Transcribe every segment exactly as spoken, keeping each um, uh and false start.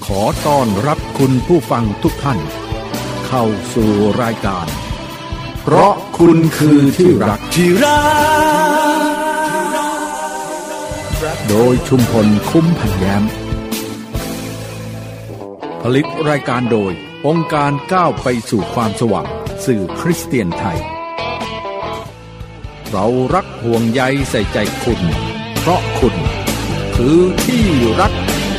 อต้อนรับคุณผู้ฟังทุกท่านเข้าสู่รายการเพราะคุณคือที่รักที่รักโดยชุมพลคุ้มพันแย้มผลิตรายการโดยองค์การก้าวไปสู่ความสว่างสื่อคริสเตียนไทยเรารักห่วงใยใส่ใจคุณเพราะคุณคือที่รัก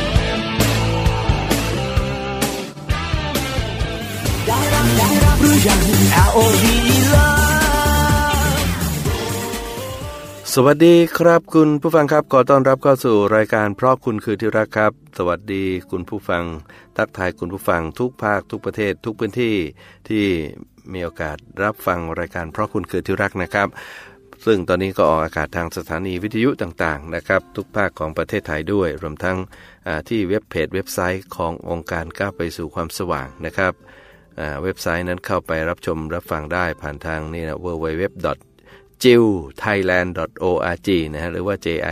สวัสดีครับคุณผู้ฟังครับขอต้อนรับเข้าสู่รายการเพราะคุณคือที่รักครับสวัสดีคุณผู้ฟังทักทายคุณผู้ฟังทุกภาคทุกประเทศทุกพื้นที่ที่มีโอกาสรับฟังรายการเพราะคุณคือที่รักนะครับซึ่งตอนนี้ก็ออกอากาศทางสถานีวิทยุต่างๆนะครับทุกภาคของประเทศไทยด้วยรวมทั้งที่เว็บเพจเว็บไซต์ขององค์การก้าวไปสู่ความสว่างนะครับเว็บไซต์นั้นเข้าไปรับชมรับฟังได้ผ่านทางนี่นะ ดับเบิลยู ดับเบิลยู ดับเบิลยู ดอท จิล ไทยแลนด์ ดอท โอ อาร์ จี นะฮะหรือว่า จิล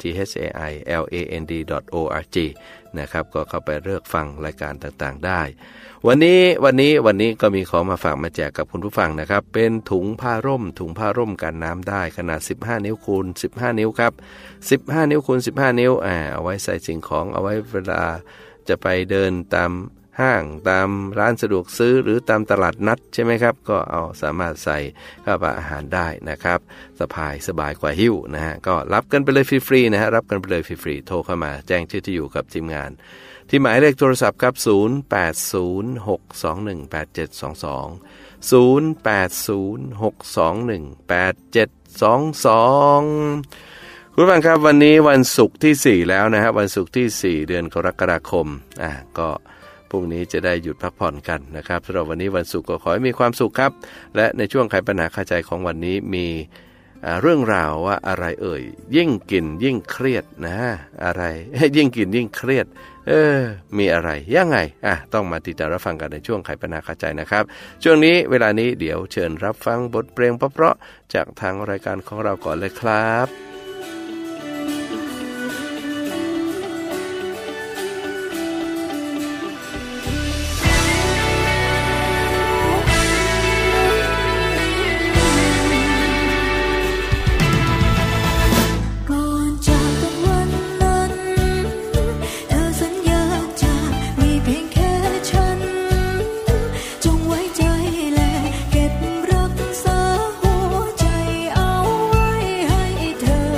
ดอท โอ อาร์ จี นะครับก็เข้าไปเลือกฟังรายการต่างๆได้วันนี้วันนี้วันนี้ก็มีของมาฝากมาแจกกับคุณผู้ฟังนะครับเป็นถุงผ้าร่มถุงผ้าร่มกันน้ำได้ขนาดสิบห้านิ้วคูณสิบห้านิ้วครับสิบห้านิ้วคูณสิบห้านิ้วอ่าเอาไว้ใส่สิ่งของเอาไว้เวลาจะไปเดินตามห้างตามร้านสะดวกซื้อหรือตามตลาดนัดใช่ไหมครับก็เอาสามารถใส่เข้าไปอาหารได้นะครับสบายสบายกว่าหิ้วนะฮะก็รับกันไปเลยฟรีๆนะฮะรับกันไปเลยฟรีๆโทรเข้ามาแจ้งชื่อที่อยู่กับทีมงานที่หมายเลขโทรศัพท์ครับศูนย์ แปด ศูนย์ หก สอง หนึ่ง แปด เจ็ด สอง สอง ศูนย์ แปด ศูนย์ หก สอง หนึ่ง แปด เจ็ด สอง สองคุณผู้ฟังครับวันนี้วันศุกร์ที่สี่แล้วนะฮะวันศุกร์ที่สี่เดือนกรกฎาคมอ่าก็พรุ่งนี้จะได้หยุดพักผ่อนกันนะครับสำหรับวันนี้วันศุกร์ก็ขอให้มีความสุขครับและในช่วงไขปัญหาคาใจของวันนี้มีเรื่องราวว่าอะไรเอ่ยยิ่งกินยิ่งเครียดนะอะไรยิ่งกินยิ่งเครียดเออมีอะไรยังไงอ่ะต้องมาติดตามรับฟังกันในช่วงไขปัญหาคาใจนะครับช่วงนี้เวลานี้เดี๋ยวเชิญรับฟังบทเพลงเพราะๆจากทางรายการของเราก่อนเลยครับเก็บรักษาหัวใจเอาไว้ให้เธอ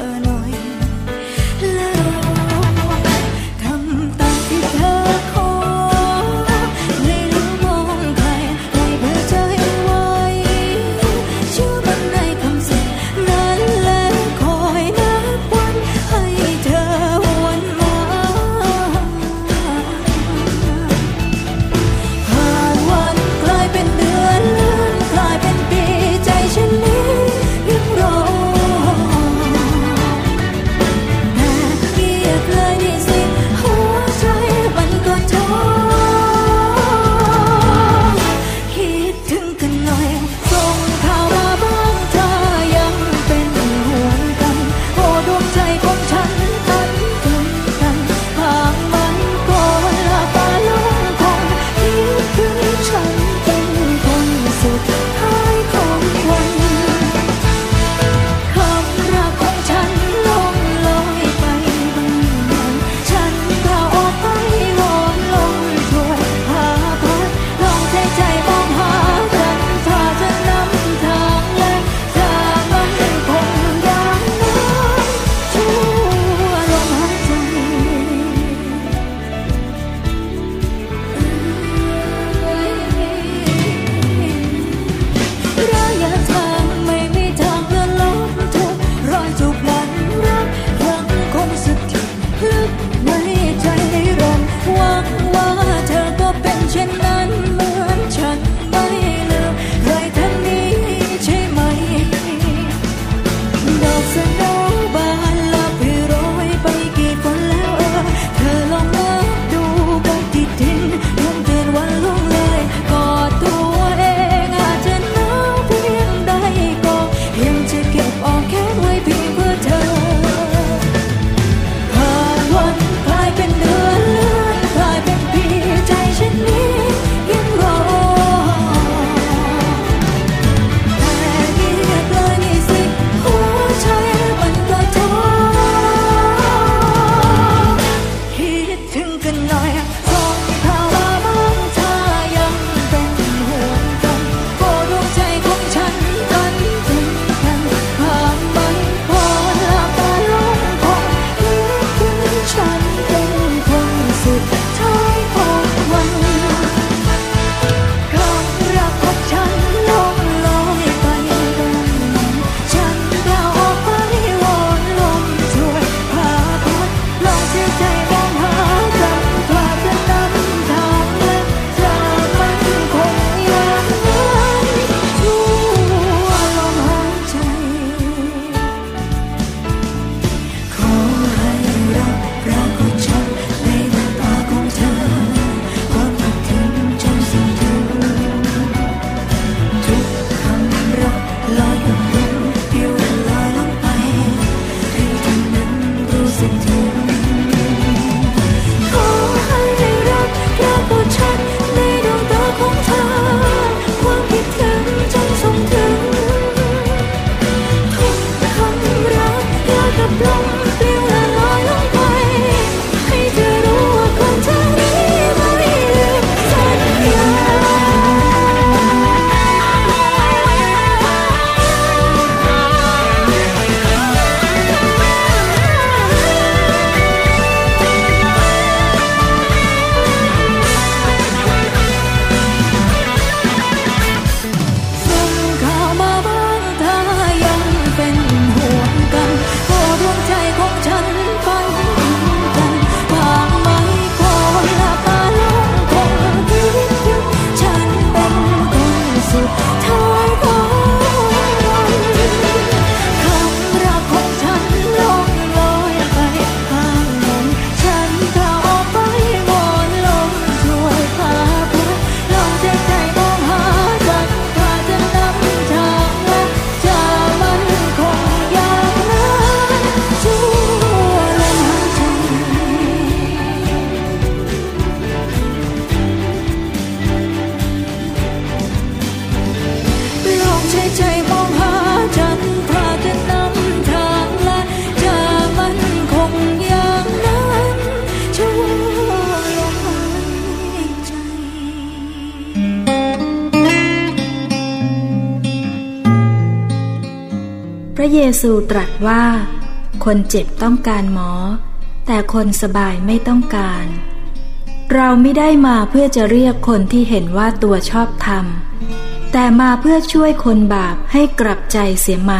ระเยซูตรัสว่าคนเจ็บต้องการหมอแต่คนสบายไม่ต้องการเราไม่ได้มาเพื่อจะเรียกคนที่เห็นว่าตัวชอบธรรมแต่มาเพื่อช่วยคนบาปให้กลับใจเสียใหม่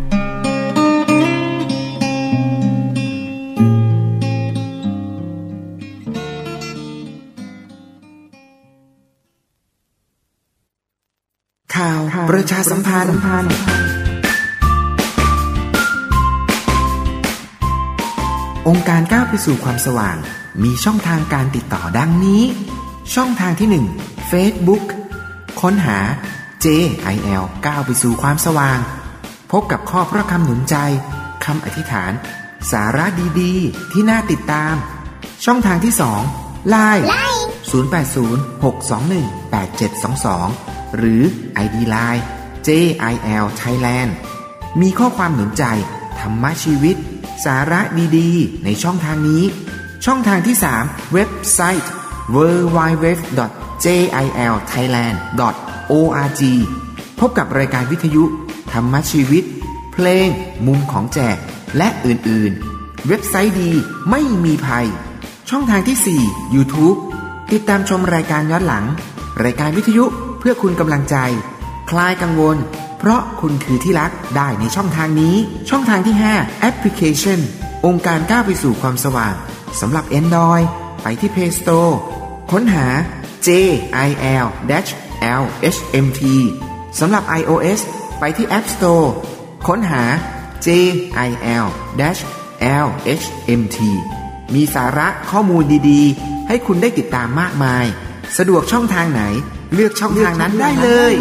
ข่าวประชาสัมพันธ์องค์การก้าวไปสู่ความสว่างมีช่องทางการติดต่อดังนี้ช่องทางที่หนึ่ง Facebook ค้นหา เจ ไอ แอล ก้าวไปสู่ความสว่างพบกับข้อพระคำหนุนใจคำอธิษฐานสาระดีๆที่น่าติดตามช่องทางที่สอง ไลน์ ศูนย์ แปด ศูนย์ หก สอง หนึ่ง แปด เจ็ด สอง สองหรือ ไอ ดี ไลน์ เจ ไอ แอล Thailand มีข้อความหนุนใจธรรมะชีวิตสาระดีๆในช่องทางนี้ช่องทางที่สามเว็บไซต์ ดับเบิลยู ดับเบิลยู ดับเบิลยู ดอท เจ ไอ แอล ไทยแลนด์ ดอท โอ อาร์ จี พบกับรายการวิทยุธรรมะชีวิตเพลงมุมของแจกและอื่นๆเว็บไซต์ดีไม่มีภัยช่องทางที่สี่ YouTube ติดตามชมรายการย้อนหลังรายการวิทยุเพื่อคุณกำลังใจคลายกังวลเพราะคุณคือที่รักได้ในช่องทางนี้ช่องทางที่ห้าแอปพลิเคชันองค์การก้าวไปสู่ความสว่างสำหรับ Android ไปที่ Play Store ค้นหา เจ ไอ แอล แอล เอช เอ็ม ที สำหรับ iOS ไปที่ App Store ค้นหา เจ ไอ แอล แอล เอช เอ็ม ที มีสาระข้อมูลดีๆให้คุณได้ติดตามมากมายสะดวกช่องทางไหนเลือกช่องทางนั้นได้เลย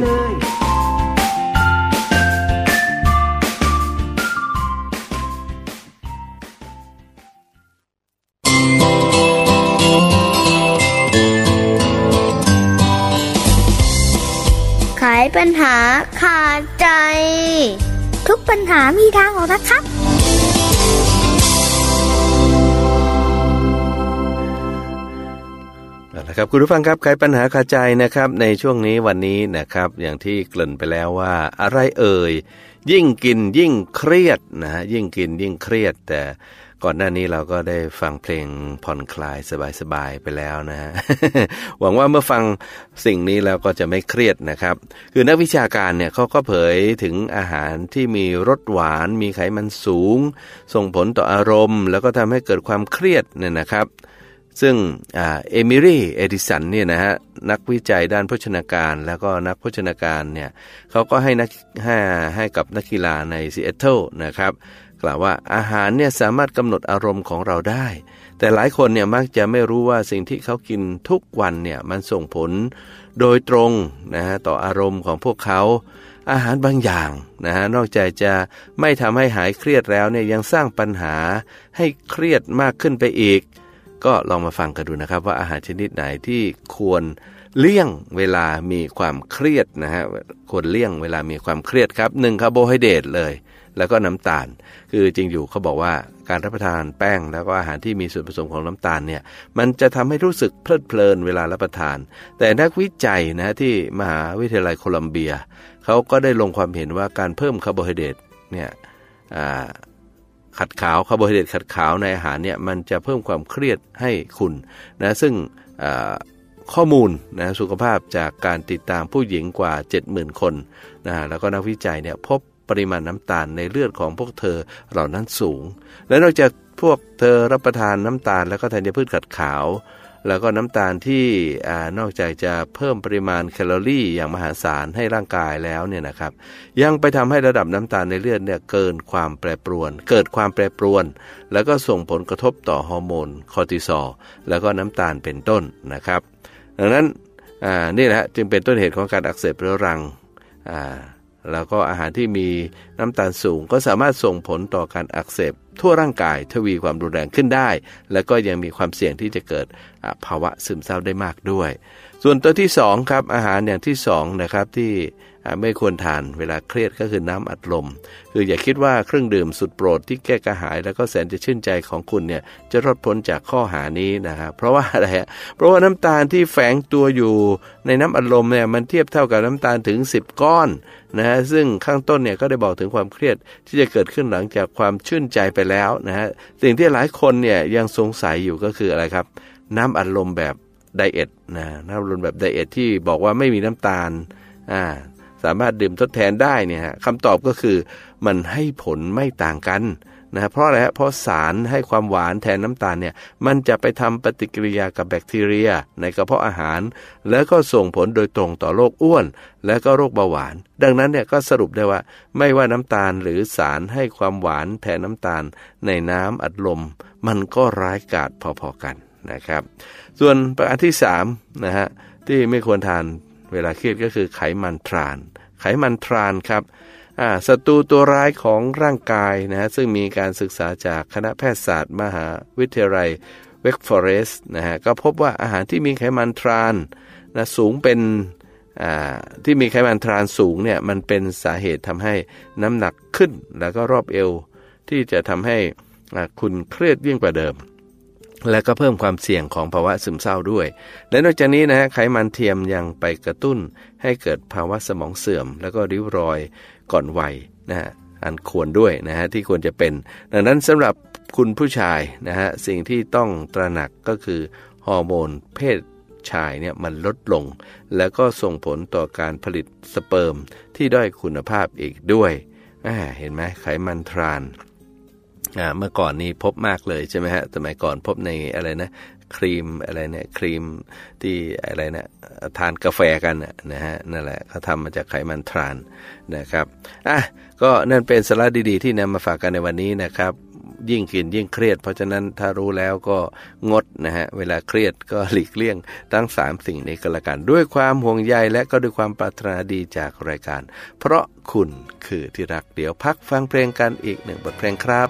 ไขปัญหาขาดใจทุกปัญหามีทางออกนะครับนะครับคุณผู้ฟังครับไขปัญหาคาใจนะครับในช่วงนี้วันนี้นะครับอย่างที่เกริ่นไปแล้วว่าอะไรเอ่ยยิ่งกินยิ่งเครียดนะฮะยิ่งกินยิ่งเครียดแต่ก่อนหน้านี้เราก็ได้ฟังเพลงผ่อนคลายสบายๆไปแล้วนะฮะ หวังว่าเมื่อฟังสิ่งนี้แล้วก็จะไม่เครียดนะครับคือนักวิชาการเนี่ยเขาก็เผยถึงอาหารที่มีรสหวานมีไขมันสูงส่งผลต่ออารมณ์แล้วก็ทำให้เกิดความเครียดเนี่ยนะครับซึ่งเอมิลี่เอดิสันเนี่ยนะฮะนักวิจัยด้านโภชนาการแล้วก็นักโภชนาการเนี่ยเขาก็ให้นักให้ให้กับนักกีฬาในซีแอตเทิลนะครับกล่าวว่าอาหารเนี่ยสามารถกำหนดอารมณ์ของเราได้แต่หลายคนเนี่ยมักจะไม่รู้ว่าสิ่งที่เขากินทุกวันเนี่ยมันส่งผลโดยตรงนะฮะต่ออารมณ์ของพวกเขาอาหารบางอย่างนะฮะนอกจากจะไม่ทำให้หายเครียดแล้วเนี่ยยังสร้างปัญหาให้เครียดมากขึ้นไปอีกก็ลองมาฟังกันดูนะครับว่าอาหารชนิดไหนที่ควรเลี่ยงเวลามีความเครียดนะฮะควรเลี่ยงเวลามีความเครียดครับหนึ่งคาร์โบไฮเดรตเลยแล้วก็น้ำตาลคือจริงอยู่เขาบอกว่าการรับประทานแป้งแล้วก็อาหารที่มีส่วนผสมของน้ำตาลเนี่ยมันจะทำให้รู้สึกเพลิดเพลินเวลารับประทานแต่นักวิจัยนะที่มหาวิทยาลัยโคลัมเบียเขาก็ได้ลงความเห็นว่าการเพิ่มคาร์โบไฮเดรตเนี่ยขัดขาวคาร์โบไฮเดรตขัดขาวในอาหารเนี่ยมันจะเพิ่มความเครียดให้คุณนะซึ่งข้อมูลนะสุขภาพจากการติดตามผู้หญิงกว่า เจ็ดหมื่น คนนะแล้วก็นักวิจัยเนี่ยพบปริมาณน้ำตาลในเลือดของพวกเธอเหล่านั้นสูงและนอกจากพวกเธอรับประทานน้ำตาลแล้วก็ธัญพืชขัดขาวแล้วก็น้ำตาลที่อ่านอกจากจะเพิ่มปริมาณแคลอรี่อย่างมหาศาลให้ร่างกายแล้วเนี่ยนะครับยังไปทำให้ระดับน้ำตาลในเลือดเนี่ยเกินความแปรปรวนเกิดความแปรปรวนแล้วก็ส่งผลกระทบต่อฮอร์โมนคอร์ติซอลแล้วก็น้ำตาลเป็นต้นนะครับดังนั้นอ่านี่แหละจึงเป็นต้นเหตุของการอักเสบเรื้อรังอ่าแล้วก็อาหารที่มีน้ำตาลสูงก็สามารถส่งผลต่อการอักเสบทั่วร่างกายทวีความรุนแรงขึ้นได้แล้วก็ยังมีความเสี่ยงที่จะเกิดภาวะซึมเศร้าได้มากด้วยส่วนตัวที่สองครับอาหารอย่างที่สองนะครับที่ไม่ควรทานเวลาเครียดก็คือน้ำอัดลมคืออย่าคิดว่าเครื่องดื่มสุดโปรดที่แก้กระหายแล้วก็แสนจะชื่นใจของคุณเนี่ยจะรอดพ้นจากข้อหานี้นะครับเพราะว่าอะไรฮะเพราะว่าน้ำตาลที่แฝงตัวอยู่ในน้ำอัดลมเนี่ยมันเทียบเท่ากับน้ำตาลถึงสิบก้อนนะฮะซึ่งข้างต้นเนี่ยก็ได้บอกถึงความเครียดที่จะเกิดขึ้นหลังจากความชื่นใจไปแล้วนะฮะสิ่งที่หลายคนเนี่ยยังสงสัยอยู่ก็คืออะไรครับน้ำอัดลมแบบไดเอทนะน้ำอัดลมแบบไดเอทที่บอกว่าไม่มีน้ำตาลอ่าสามารถดื่มทดแทนได้เนี่ยฮะคำตอบก็คือมันให้ผลไม่ต่างกันนะเพราะอะไรฮะเพราะสารให้ความหวานแทนน้ำตาลเนี่ยมันจะไปทำปฏิกิริยากับแบคทีเรียในกระเพาะอาหารแล้วก็ส่งผลโดยตรงต่อโรคอ้วนและก็โรคเบาหวานดังนั้นเนี่ยก็สรุปได้ว่าไม่ว่าน้ำตาลหรือสารให้ความหวานแทนน้ำตาลในน้ำอัดลมมันก็ร้ายกาจพอๆกันนะครับส่วนประการที่สามนะฮะที่ไม่ควรทานเวลาเครียดก็คือไขมันทรานไขมันทรานครับอ่าศัตรูตัวร้ายของร่างกายนะฮะซึ่งมีการศึกษาจากคณะแพทยศาสตร์มหาวิทยาลัยเวกฟอเรสต์นะฮะก็พบว่าอาหารที่มีไขมันทรานนะสูงเป็นอ่าที่มีไขมันทรานสูงเนี่ยมันเป็นสาเหตุทำให้น้ำหนักขึ้นแล้วก็รอบเอวที่จะทำให้อ่าคุณเครียดยิ่งกว่าเดิมและก็เพิ่มความเสี่ยงของภาวะซึมเศร้าด้วยและนอกจากนี้นะฮะไขมันเทียมยังไปกระตุ้นให้เกิดภาวะสมองเสื่อมแล้วก็ริ้วรอยก่อนวัยนะฮะอันควรด้วยนะฮะที่ควรจะเป็นดังนั้นสำหรับคุณผู้ชายนะฮะสิ่งที่ต้องตระหนักก็คือฮอร์โมนเพศชายเนี่ยมันลดลงแล้วก็ส่งผลต่อการผลิตสเปิร์มที่ด้อยคุณภาพอีกด้วยเห็นไหมไขมันทรานอ่าเมื่อก่อนนี้พบมากเลยใช่ไหมฮะสมัยก่อนพบในอะไรนะครีมอะไรเนี่ยครีมที่อะไรนะทานกาแฟกันนะฮะนั่นแหละเขาทำมาจากไขมันทรานนะครับอ่ะก็นั่นเป็นสาระดีๆที่นำมาฝากกันในวันนี้นะครับยิ่งกินยิ่งเครียดเพราะฉะนั้นถ้ารู้แล้วก็งดนะฮะเวลาเครียดก็หลีกเลี่ยงทั้งสามสิ่งนี้ก็แล้วกันด้วยความห่วงใยและก็ด้วยความปรารถนาดีจากรายการเพราะคุณคือที่รักเดี๋ยวพักฟังเพลงกันอีกหนึ่งบทเพลงครับ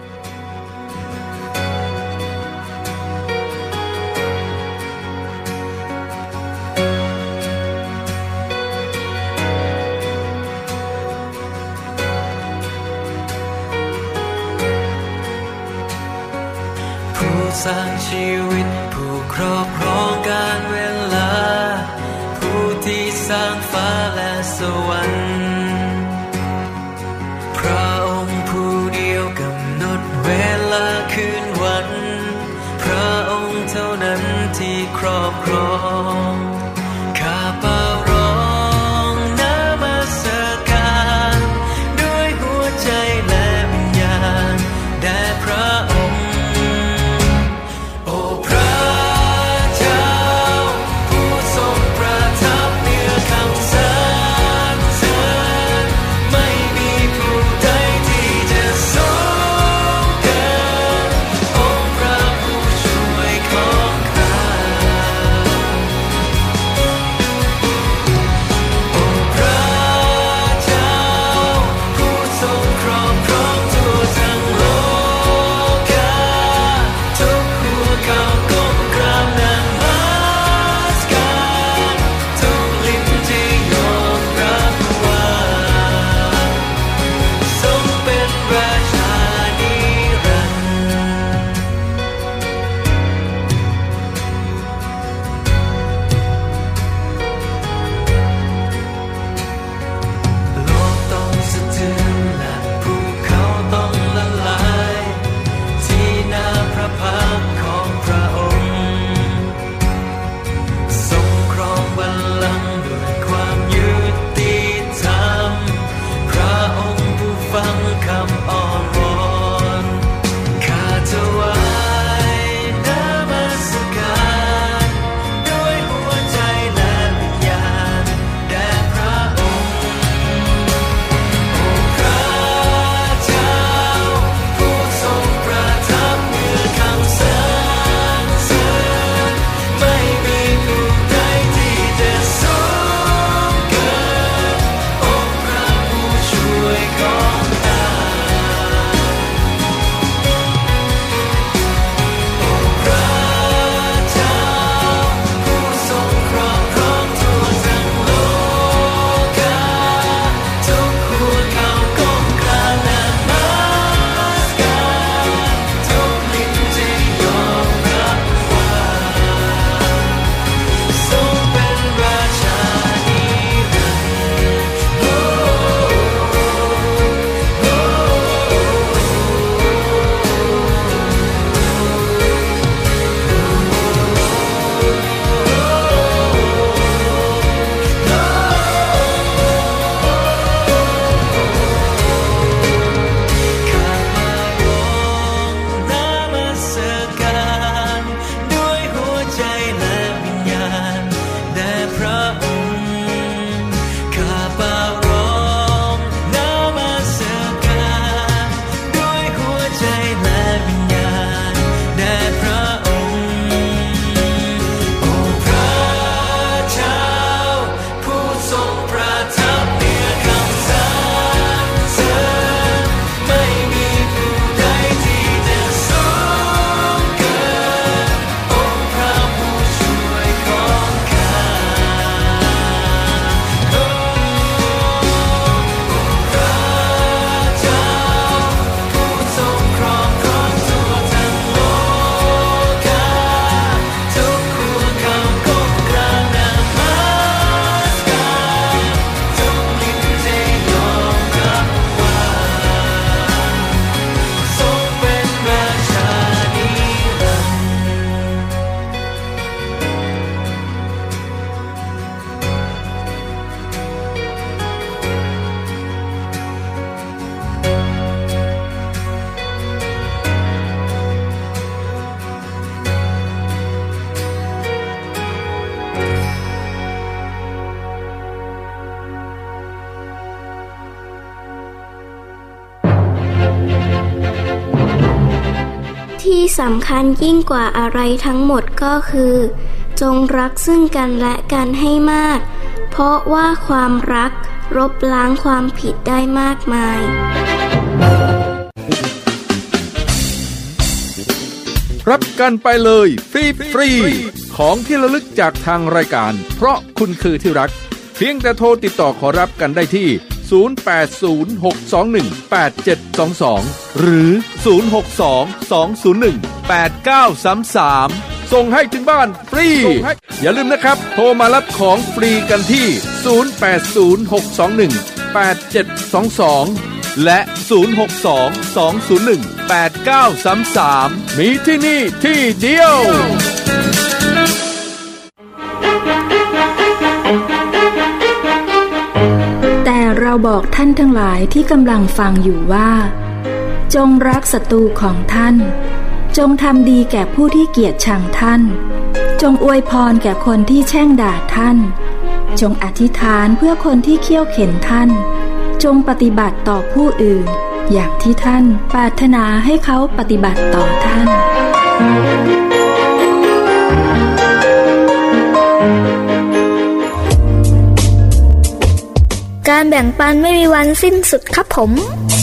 สร้างชีวิตผู้ครอบครองการเวลาผู้ที่สร้างฟ้าและสวรรค์พระองค์ผู้เดียวกำหนดเวลาคืนวันพระองค์เท่านั้นที่ครอบครองข้าเป่าร้องนมัสการด้วยหัวใจและวิญญาณแด่พระองค์สำคัญยิ่งกว่าอะไรทั้งหมดก็คือจงรักซึ่งกันและกันให้มากเพราะว่าความรักลบล้างความผิดได้มากมายรับกันไปเลยฟรีฟรีของที่ระลึกจากทางรายการเพราะคุณคือที่รักเพียงแต่โทรติดต่อขอรับกันได้ที่ศูนย์ แปด ศูนย์ หก สอง หนึ่ง แปด เจ็ด สอง สองหรือศูนย์ หก สอง สอง ศูนย์ หนึ่ง แปด เก้า สาม สามส่งให้ถึงบ้านฟรีอย่าลืมนะครับโทรมารับของฟรีกันที่ศูนย์ แปด ศูนย์ หก สอง หนึ่ง แปด เจ็ด สอง สองและศูนย์ หก สอง สอง ศูนย์ หนึ่ง แปด เก้า สาม สามมีที่นี่ที่เดียวแต่เราบอกท่านทั้งหลายที่กำลังฟังอยู่ว่าจงรักศัตรูของท่านจงทำดีแก่ผู้ที่เกลียดชังท่านจงอวยพรแก่คนที่แช่งด่าท่านจงอธิษฐานเพื่อคนที่เคี่ยวเข็นท่านจงปฏิบัติต่อผู้อื่นอย่างที่ท่านปรารถนาให้เขาปฏิบัติต่อท่านการแบ่งปันไม่มีวันสิ้นสุดครับผม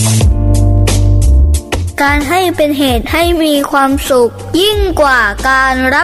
การให้เป็นเหตุให้มีความสุขยิ่งกว่าการรับ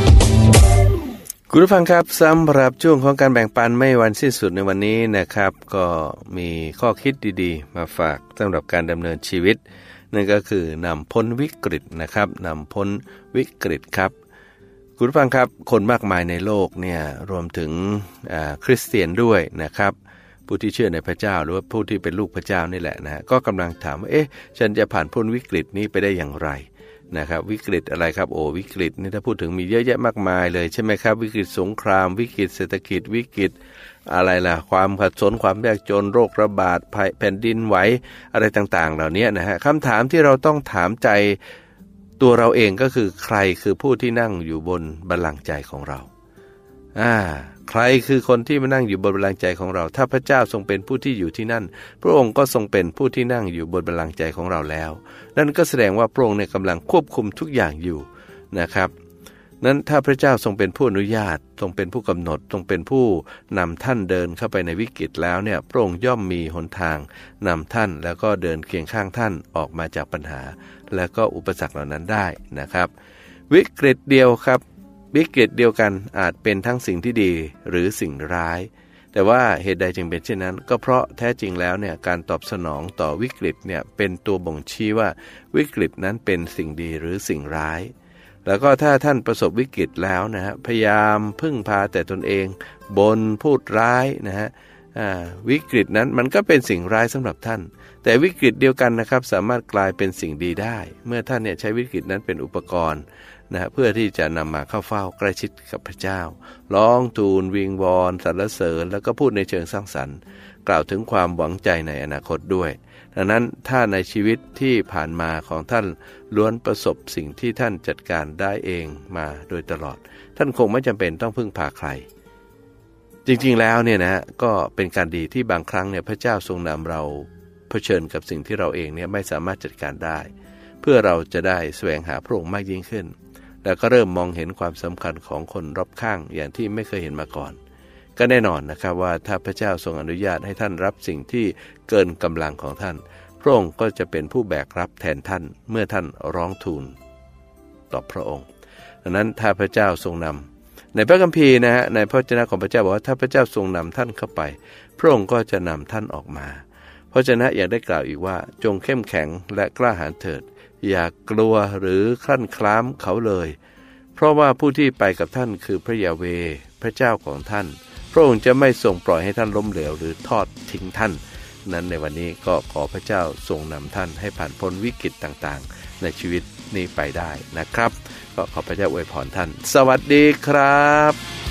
คุณผู้ฟังครับสำหรับช่วงของการแบ่งปันไม่วันสิ้นสุดในวันนี้นะครับก็มีข้อคิดดีๆมาฝากสำหรับการดำเนินชีวิตนั่นก็คือนำพ้นวิกฤตนะครับนำพ้นวิกฤตครับคุณผู้ฟังครับคนมากมายในโลกเนี่ยรวมถึงคริสเตียนด้วยนะครับผู้ที่เชื่อในพระเจ้าหรือว่าผู้ที่เป็นลูกพระเจ้านี่แหละนะก็กำลังถามว่าเอ๊ะฉันจะผ่านพ้นวิกฤตนี้ไปได้อย่างไรนะครับวิกฤตอะไรครับโอ้วิกฤตนี่ถ้าพูดถึงมีเยอะแยะมากมายเลยใช่ไหมครับวิกฤตสงครามวิกฤตเศรษฐกิจวิกฤตอะไรล่ะความขัดสนความยากจนโรคระบาดภัยแผ่นดินไหวอะไรต่างๆเหล่านี้นะฮะคำถามที่เราต้องถามใจตัวเราเองก็คือใครคือผู้ที่นั่งอยู่บนบัลลังก์ใจของเราอ่าใครคือคนที่มานั่งอยู่บนบัลลังก์ใจของเราถ้าพระเจ้าทรงเป็นผู้ที่อยู่ที่นั่นพระองค์ก็ทรงเป็นผู้ที่นั่งอยู่บนบัลลังก์ใจของเราแล้วนั่นก็แสดงว่าพระองค์เนี่ยกำลังควบคุมทุกอย่างอยู่นะครับนั้นถ้าพระเจ้าทรงเป็นผู้อนุญาตทรงเป็นผู้กำหนดทรงเป็นผู้นำท่านเดินเข้าไปในวิกฤตแล้วเนี่ยพระองค์ย่อมมีหนทางนำท่านแล้วก็เดินเคียงข้างท่านออกมาจากปัญหาแล้วก็อุปสรรคเหล่านั้นได้นะครับวิกฤตเดียวครับวิกฤตเดียวกันอาจเป็นทั้งสิ่งที่ดีหรือสิ่งร้ายแต่ว่าเหตุใดจึงเป็นเช่นนั้นก็เพราะแท้จริงแล้วเนี่ยการตอบสนองต่อวิกฤตเนี่ยเป็นตัวบ่งชี้ว่าวิกฤตนั้นเป็นสิ่งดีหรือสิ่งร้ายแล้วก็ถ้าท่านประสบวิกฤตแล้วนะฮะพยายามพึ่งพาแต่ตนเองบ่นพูดร้ายนะฮะวิกฤตนั้นมันก็เป็นสิ่งร้ายสำหรับท่านแต่วิกฤตเดียวกันนะครับสามารถกลายเป็นสิ่งดีได้เมื่อท่านเนี่ยใช้วิกฤตนั้นเป็นอุปกรณ์นะเพื่อที่จะนำมาเข้าเฝ้าใกล้ชิดกับพระเจ้าร้องทูลวิงวอนสรรเสริญแล้วก็พูดในเชิงสร้างสรรค์กล่าวถึงความหวังใจในอนาคตด้วยดังนั้นถ้าในชีวิตที่ผ่านมาของท่านล้วนประสบสิ่งที่ท่านจัดการได้เองมาโดยตลอดท่านคงไม่จำเป็นต้องพึ่งพาใครจริงๆแล้วเนี่ยนะก็เป็นการดีที่บางครั้งเนี่ยพระเจ้าทรงนำเราเผชิญกับสิ่งที่เราเองเนี่ยไม่สามารถจัดการได้เพื่อเราจะได้แสวงหาพระองค์มากยิ่งขึ้นแล้วก็เริ่มมองเห็นความสำคัญของคนรอบข้างอย่างที่ไม่เคยเห็นมาก่อนก็แน่นอนนะครับว่าถ้าพระเจ้าทรงอนุญาตให้ท่านรับสิ่งที่เกินกำลังของท่านพระองค์ก็จะเป็นผู้แบกรับแทนท่านเมื่อท่านร้องทูลต่อพระองค์ดังนั้นถ้าพระเจ้าทรงนำในพระคัมภีร์นะฮะในพระวจนะของพระเจ้าบอกว่าถ้าพระเจ้าทรงนำท่านเข้าไปพระองค์ก็จะนำท่านออกมาเพราะฉะนั้นอยากได้กล่าวอีกว่าจงเข้มแข็งและกล้าหาญเถิดอย่ากลัวหรือคลั่นคล้ามเขาเลยเพราะว่าผู้ที่ไปกับท่านคือพระยาเวห์พระเจ้าของท่านพระองค์จะไม่ทรงปล่อยให้ท่านล้มเหลวหรือทอดทิ้งท่านนั้นในวันนี้ก็ขอพระเจ้าทรงนำท่านให้ผ่านพ้นวิกฤตต่างๆในชีวิตนี้ไปได้นะครับก็ขอพระเจ้าอวยพรท่านสวัสดีครับ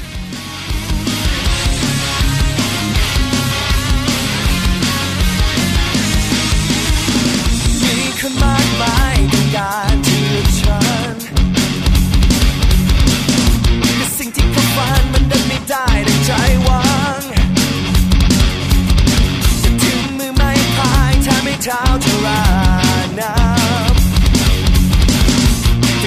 การที่ฉันแต่สิ่งที่เขาฝันมันดันไม่ได้ดังใจหวังจะถึงมือไม่พายถ้าไม่เท้าเท่าไรน้ำ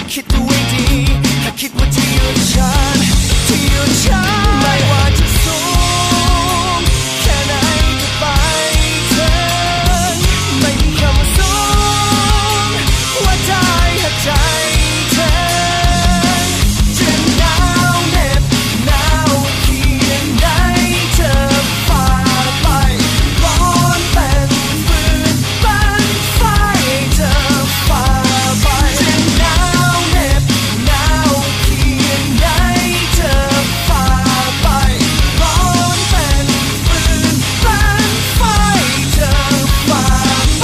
ดฉันที่หยุดฉันไม่ว่าจะสูงแค่ไหนก็ไปถึงไม่มีคำว่าสูงว่าใจหักใจเธอจะหนาวเหน็บหนาวเพียงใดเธอฝ่าไปร้อนเป็นฟืนเป็นไฟเธอฝ่าไปจะหนาวเหน็บหนาวเพียงใดเธอฝ่าไปร้อนเป็นฟืนเป็นไฟเธอฝ่าไป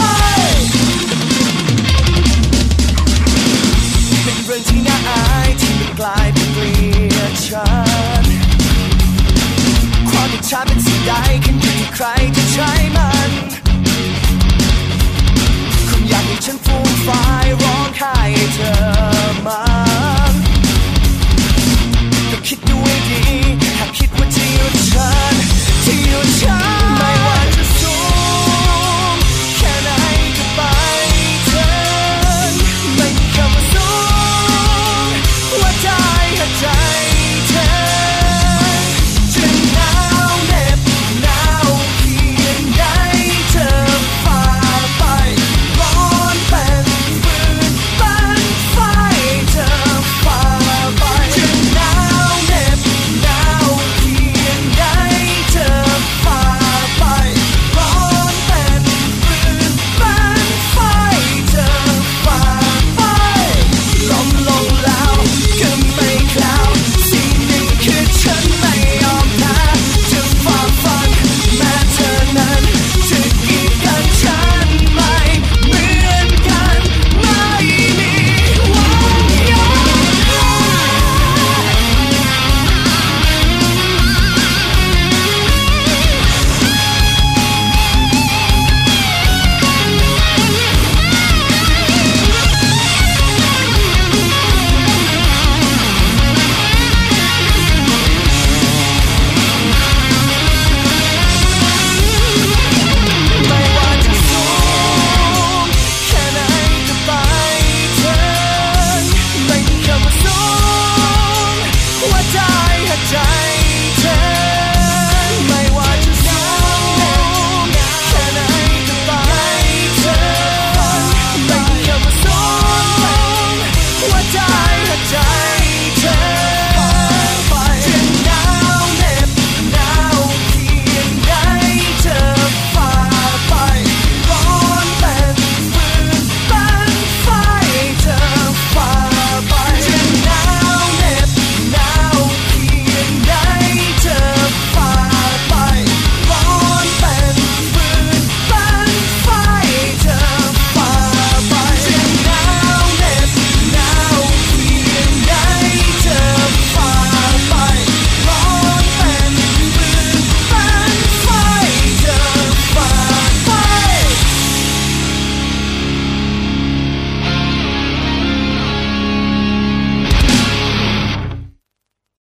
เป็นเรื่องที่น่าอายที่มันกลายเป็นเกลียดฉันความที่ฉันเป็นสิ่งใดขึ้นอยู่ที่ใครจะใช้มันคงอยากให้ฉันฟูมฟายร้องไห้ให้เธอมันก็คิดดูให้ดีหากคิดว่าที่หยุดฉันที่หยุดฉันไม่ว่าจะสูงแค่ไหนก็ไปถึงไม่มีคำว่าสูงว่าใจหักใจเธอจะหนาวเหน็บหนาวเพียงใดเธอฝ่าไปร้อนเป็นฟืนเป็นไฟเธอฝ่าไปจะหนาวเหน็บหนาวเพียงใดเธอฝ่าไปร้อนเป็นฟืนเป็นไฟเธอฝ่าไปลมลงแล้วก็ไม่คลาวสิ่งหนึ่งคือฉันไม่ยอมแพ้จะฝ่าฟันแม้เธอนั้นจะกีดกันฉันไม่เหมือนกันไม่มีวันยอมแพ้ไม่ว่าจะสูงแค่ไหนก็ไปถึงไม่มีคำว่าสูงว่าใจหักใจ